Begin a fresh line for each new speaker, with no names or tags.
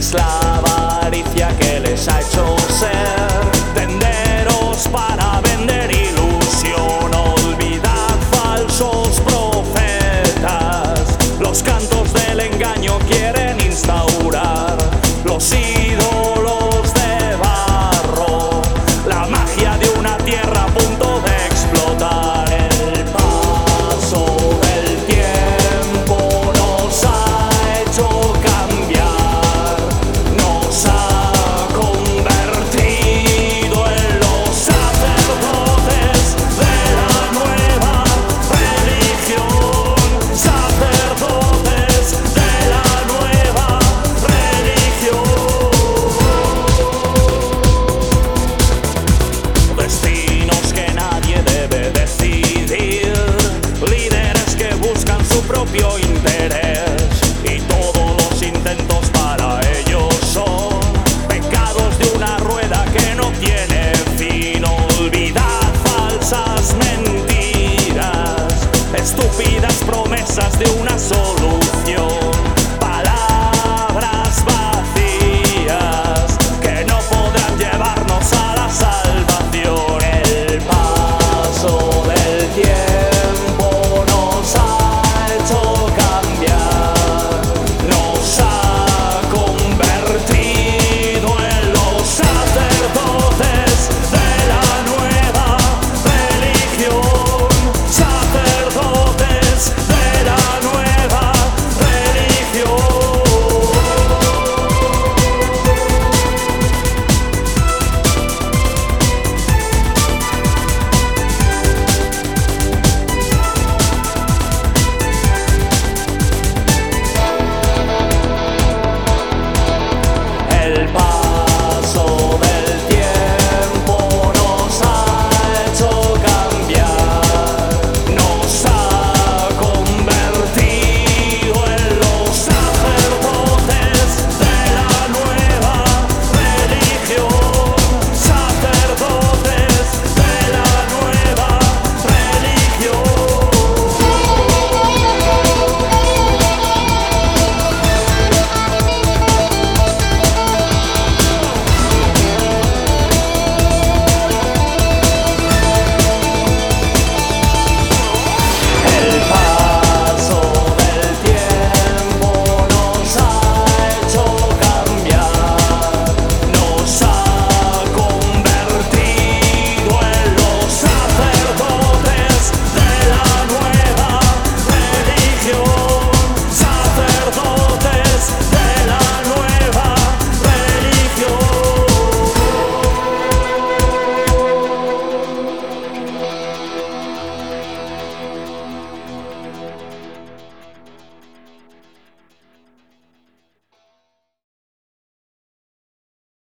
Es la avaricia que les ha hecho ser tenderos para vender ilusión. Olvidad falsos profetas, los cantos del engaño quieren instaurar los ídolos de barro, la magia de una tierra a punto de explotar. El paso del tiempo nos ha hecho cambiar, nos ha convertido en los sacerdotes de la nueva religión, sacerdotes de la nueva religión. Destinos que nadie debe decidir, líderes que buscan su propio interés.